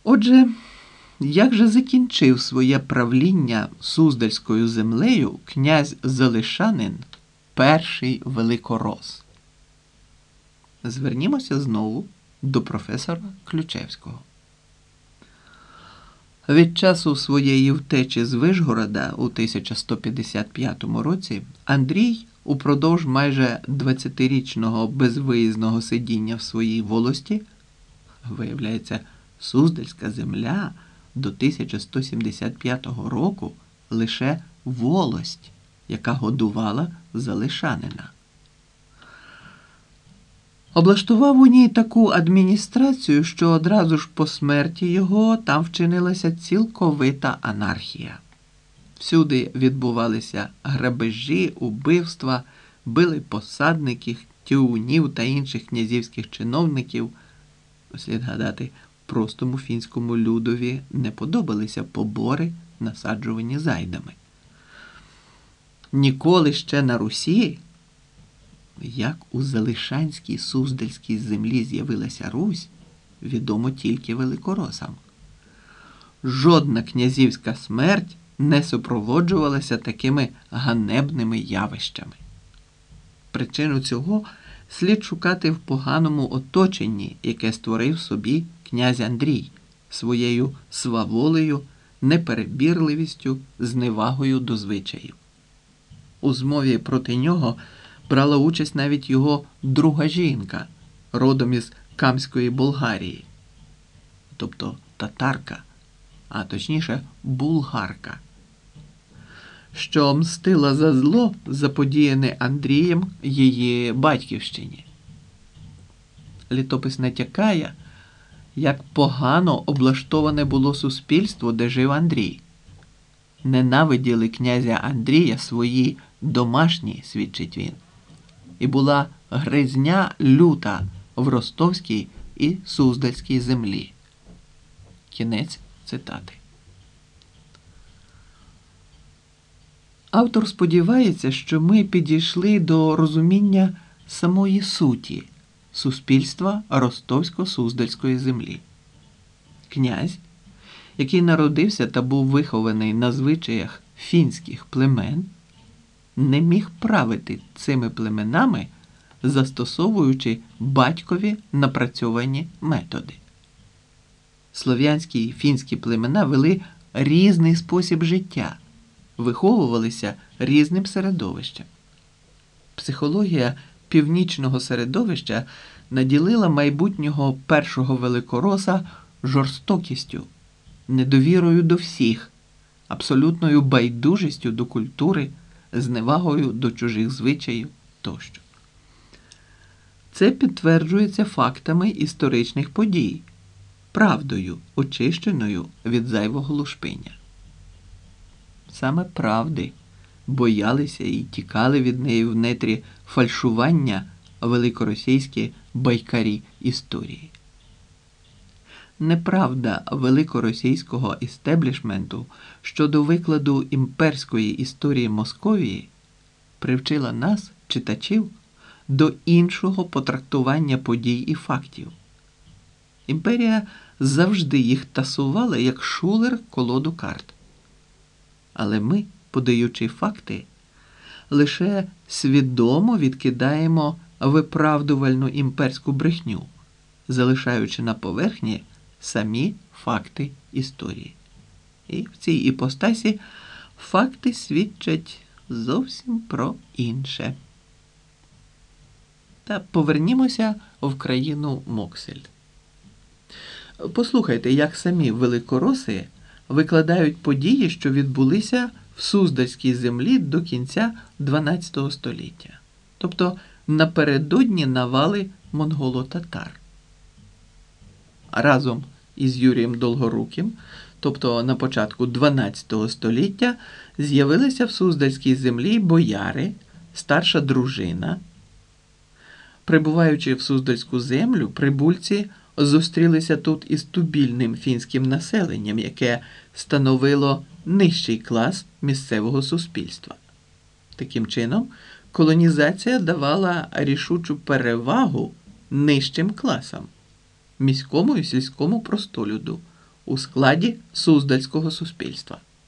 Отже, як же закінчив своє правління Суздальською землею князь Залишанин перший великорос? Звернімося знову до професора Ключевського. Від часу своєї втечі з Вишгорода у 1155 році Андрій упродовж майже 20-річного безвиїзного сидіння в своїй волості, виявляється, Суздальська земля до 1175 року лише волость, яка годувала Залишанина. Облаштував у ній таку адміністрацію, що одразу ж по смерті його там вчинилася цілковита анархія. Всюди відбувалися грабежі, убивства, били посадників, тюгунів та інших князівських чиновників. Слід гадати, простому фінському людові не подобалися побори, насаджувані зайдами. Ніколи ще на Русі, як у Залишанській Суздальській землі з'явилася Русь, відомо тільки великоросам. Жодна князівська смерть не супроводжувалася такими ганебними явищами. Причину цього слід шукати в поганому оточенні, яке створив собі князь Андрій своєю сваволею, неперебірливістю, зневагою до звичаїв. У змові проти нього брала участь навіть його друга жінка, родом із Камської Болгарії, тобто татарка, а точніше булгарка, що мстила за зло, заподіяне Андрієм її батьківщині. Літопис натякає, як погано облаштоване було суспільство, де жив Андрій. Ненавиділи князя Андрія свої домашні, свідчить він. І була гризня люта в Ростовській і Суздальській землі. Кінець цитати. Автор сподівається, що ми підійшли до розуміння самої суті суспільства Ростовсько-Суздальської землі. Князь, який народився та був вихований на звичаях фінських племен, не міг правити цими племенами, застосовуючи батькові напрацьовані методи. Слов'янські і фінські племена вели різний спосіб життя, виховувалися різним середовищем. Психологія північного середовища наділила майбутнього першого великороса жорстокістю, недовірою до всіх, абсолютною байдужістю до культури, зневагою до чужих звичаїв тощо. Це підтверджується фактами історичних подій, правдою, очищеною від зайвого лушпиння. Саме правди боялися і тікали від неї в нетрі фальшування великоросійські байкарі історії. Неправда великоросійського істеблішменту щодо викладу імперської історії Московії привчила нас, читачів, до іншого потрактування подій і фактів. Імперія завжди їх тасувала, як шулер колоду карт. Але ми, подаючи факти, лише свідомо відкидаємо виправдувальну імперську брехню, залишаючи на поверхні самі факти історії. І в цій іпостасі факти свідчать зовсім про інше. Та повернімося в країну Моксель. Послухайте, як самі великороси викладають події, що відбулися в Суздальській землі до кінця XII століття, тобто напередодні навали монголо-татар. Разом із Юрієм Долгоруким, тобто на початку XII століття, з'явилися в Суздальській землі бояри, старша дружина. Прибуваючи в Суздальську землю, прибульці зустрілися тут із тубільним фінським населенням, яке становило нижчий клас місцевого суспільства. Таким чином, колонізація давала рішучу перевагу нижчим класам – міському і сільському простолюду у складі Суздальського суспільства.